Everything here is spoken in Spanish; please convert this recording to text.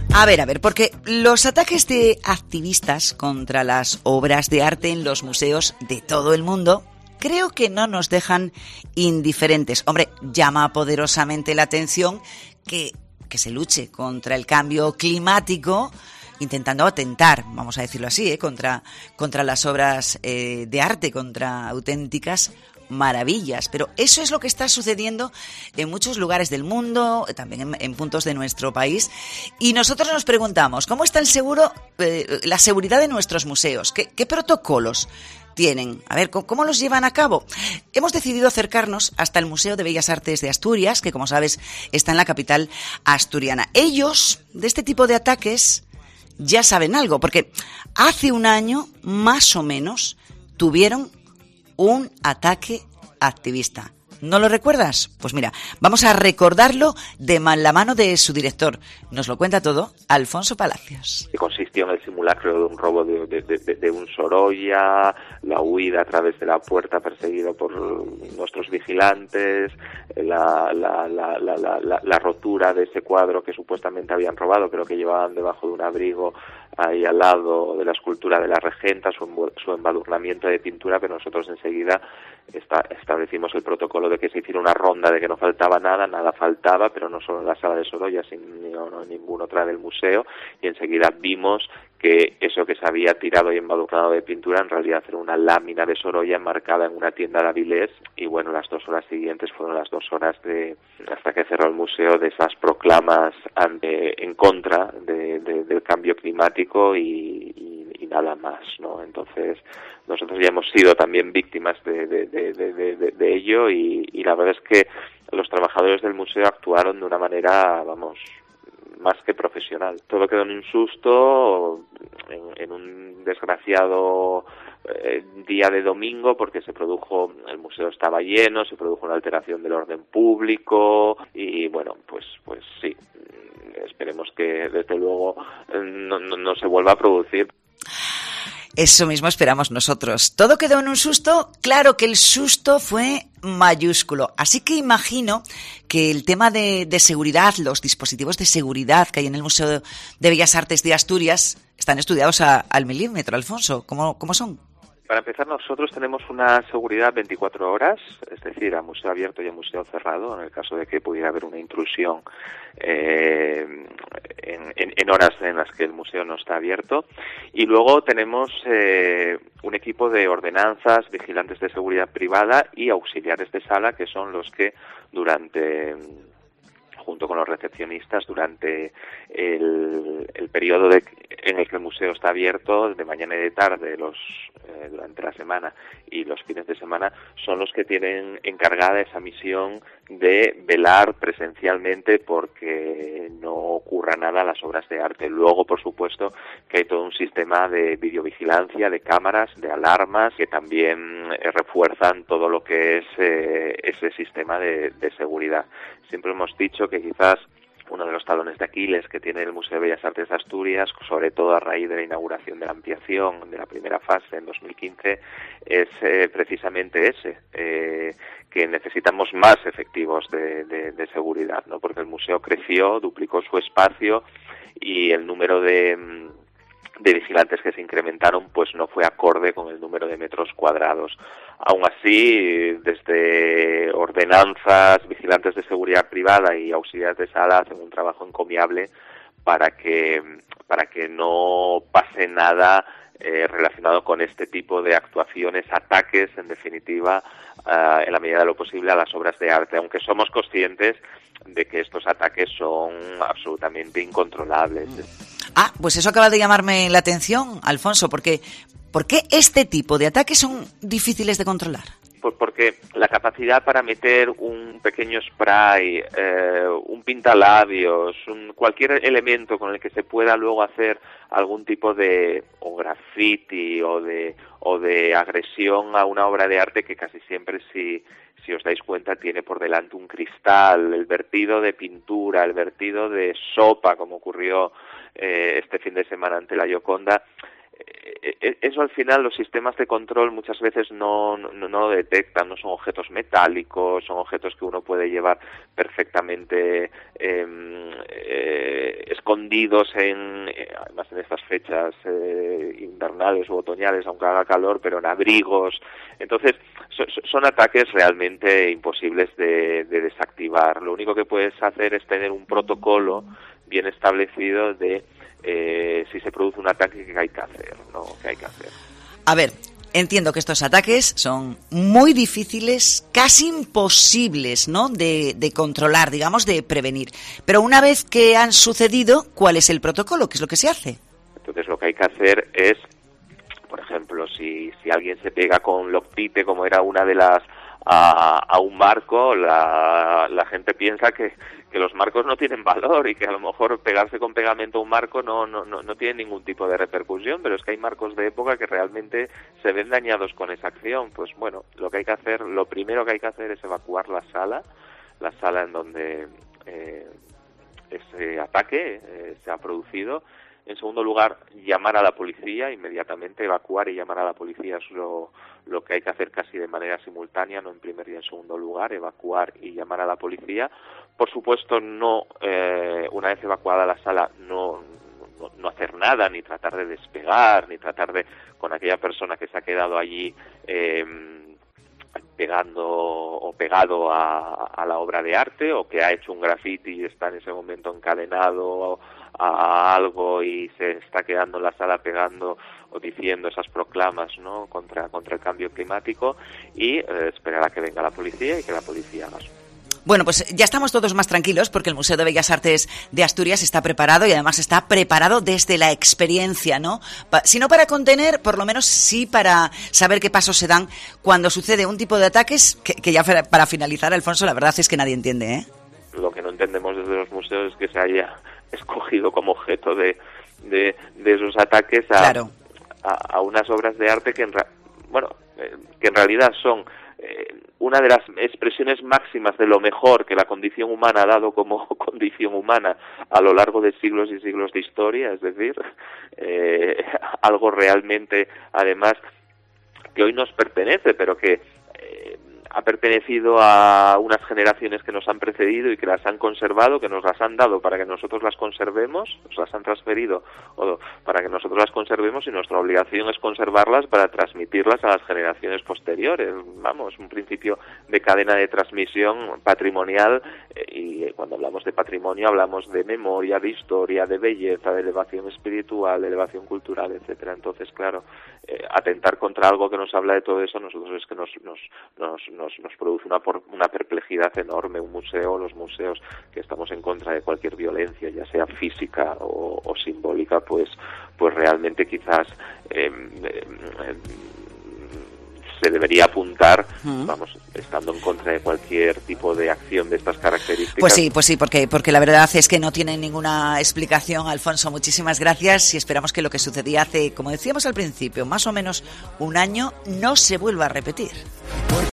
A ver, porque los ataques de activistas contra las obras de arte en los museos de todo el mundo creo que no nos dejan indiferentes. Hombre, llama poderosamente la atención que se luche contra el cambio climático, intentando atentar, vamos a decirlo así, contra las obras de arte, contra auténticas maravillas. Pero eso es lo que está sucediendo en muchos lugares del mundo, también en puntos de nuestro país. Y nosotros nos preguntamos, ¿cómo está la seguridad de nuestros museos? ¿Qué protocolos tienen? A ver, ¿cómo los llevan a cabo? Hemos decidido acercarnos hasta el Museo de Bellas Artes de Asturias, que como sabes está en la capital asturiana. Ellos, de este tipo de ataques, ya saben algo, porque hace un año, más o menos, tuvieron un ataque activista. ¿No lo recuerdas? Pues mira, vamos a recordarlo de la mano de su director. Nos lo cuenta todo Alfonso Palacios. Que consistió en el simulacro de un robo de un Sorolla, la huida a través de la puerta perseguido por nuestros vigilantes, la rotura de ese cuadro que supuestamente habían robado, pero que llevaban debajo de un abrigo ahí al lado de la escultura de la regenta, su embadurnamiento de pintura, pero nosotros enseguida establecimos el protocolo de que se hiciera una ronda de que no faltaba nada faltaba, pero no solo en la sala de Sorolla, sino en ninguna otra del museo, y enseguida vimos que eso que se había tirado y embadurnado de pintura en realidad era una lámina de Sorolla enmarcada en una tienda de Avilés, y bueno, las 2 horas siguientes fueron las 2 horas hasta que cerró el museo, de esas proclamas en contra del cambio climático y nada más, ¿no? Entonces nosotros ya hemos sido también víctimas de ello, y la verdad es que los trabajadores del museo actuaron de una manera, más que profesional. Todo quedó en un susto, en un desgraciado día de domingo, porque el museo estaba lleno, se produjo una alteración del orden público, y bueno, pues sí, esperemos que desde luego no se vuelva a producir. Eso mismo esperamos nosotros. Todo quedó en un susto. Claro que el susto fue mayúsculo. Así que imagino que el tema de seguridad, los dispositivos de seguridad que hay en el Museo de Bellas Artes de Asturias, están estudiados al milímetro, Alfonso. ¿Cómo son? Para empezar, nosotros tenemos una seguridad 24 horas, es decir, a museo abierto y a museo cerrado, en el caso de que pudiera haber una intrusión en horas en las que el museo no está abierto. Y luego tenemos un equipo de ordenanzas, vigilantes de seguridad privada y auxiliares de sala, que son los que junto con los recepcionistas, durante el periodo en el que el museo está abierto, de mañana y de tarde, durante la semana y los fines de semana, son los que tienen encargada esa misión de velar presencialmente porque no ocurra nada a las obras de arte. Luego, por supuesto, que hay todo un sistema de videovigilancia, de cámaras, de alarmas, que también refuerzan todo lo que es ese sistema de seguridad. Siempre hemos dicho que quizás uno de los talones de Aquiles que tiene el Museo de Bellas Artes de Asturias, sobre todo a raíz de la inauguración de la ampliación de la primera fase en 2015, es precisamente ese, que necesitamos más efectivos de seguridad, ¿no? Porque el museo creció, duplicó su espacio, y el número de vigilantes que se incrementaron pues no fue acorde con el número de metros cuadrados. Aún así, desde ordenanzas, vigilantes de seguridad privada y auxiliares de sala hacen un trabajo encomiable para que no pase nada relacionado con este tipo de actuaciones, ataques, en definitiva, en la medida de lo posible, a las obras de arte, aunque somos conscientes de que estos ataques son absolutamente incontrolables. Pues eso acaba de llamarme la atención, Alfonso, porque ¿por qué este tipo de ataques son difíciles de controlar? Porque la capacidad para meter un pequeño spray, un pintalabios, cualquier elemento con el que se pueda luego hacer algún tipo de graffiti o de agresión a una obra de arte, que casi siempre, si os dais cuenta, tiene por delante un cristal, el vertido de pintura, el vertido de sopa, como ocurrió este fin de semana ante la Gioconda, eso al final los sistemas de control muchas veces no lo detectan, no son objetos metálicos, son objetos que uno puede llevar perfectamente escondidos además en estas fechas invernales o otoñales, aunque haga calor, pero en abrigos. Entonces son ataques realmente imposibles de desactivar. Lo único que puedes hacer es tener un protocolo bien establecido de si se produce un ataque, ¿qué hay que hacer? ¿No? ¿Qué hay que hacer? A ver, entiendo que estos ataques son muy difíciles, casi imposibles, ¿no?, de controlar, digamos, de prevenir. Pero una vez que han sucedido, ¿cuál es el protocolo? ¿Qué es lo que se hace? Entonces lo que hay que hacer es, por ejemplo, si alguien se pega con loctite, como era una de las a un marco, la gente piensa que los marcos no tienen valor y que a lo mejor pegarse con pegamento a un marco no tiene ningún tipo de repercusión, pero es que hay marcos de época que realmente se ven dañados con esa acción. Pues bueno, lo primero que hay que hacer es evacuar la sala en donde ese ataque se ha producido. En segundo lugar, llamar a la policía, inmediatamente evacuar y llamar a la policía es lo que hay que hacer casi de manera simultánea, no en primer y en segundo lugar, evacuar y llamar a la policía. Por supuesto, una vez evacuada la sala, no hacer nada, ni tratar de despegar, ni tratar de, con aquella persona que se ha quedado allí pegando o pegado a la obra de arte, o que ha hecho un graffiti y está en ese momento encadenado a algo y se está quedando en la sala pegando o diciendo esas proclamas, ¿no?, contra el cambio climático, y esperar a que venga la policía y que la policía haga eso. Bueno, pues ya estamos todos más tranquilos porque el Museo de Bellas Artes de Asturias está preparado, y además está preparado desde la experiencia, ¿no? Si no para contener, por lo menos sí para saber qué pasos se dan cuando sucede un tipo de ataques que ya para finalizar, Alfonso, la verdad es que nadie entiende, ¿eh? Lo que no entendemos desde los museos es que se haya escogido como objeto de esos ataques a unas obras de arte que en realidad son una de las expresiones máximas de lo mejor que la condición humana ha dado como condición humana a lo largo de siglos y siglos de historia, es decir, algo realmente, además, que hoy nos pertenece, pero que ha pertenecido a unas generaciones que nos han precedido y que las han conservado, que nos las han dado para que nosotros las conservemos, nos las han transferido para que nosotros las conservemos, y nuestra obligación es conservarlas para transmitirlas a las generaciones posteriores. Vamos, un principio de cadena de transmisión patrimonial, y cuando hablamos de patrimonio hablamos de memoria, de historia, de belleza, de elevación espiritual, de elevación cultural, etcétera. Entonces, claro, atentar contra algo que nos habla de todo eso, nosotros es que nos produce una perplejidad enorme. Los museos que estamos en contra de cualquier violencia, ya sea física o simbólica, pues realmente quizás se debería apuntar, estando en contra de cualquier tipo de acción de estas características. Pues sí, porque la verdad es que no tiene ninguna explicación. Alfonso, muchísimas gracias, y esperamos que lo que sucedía hace, como decíamos al principio, más o menos un año, no se vuelva a repetir.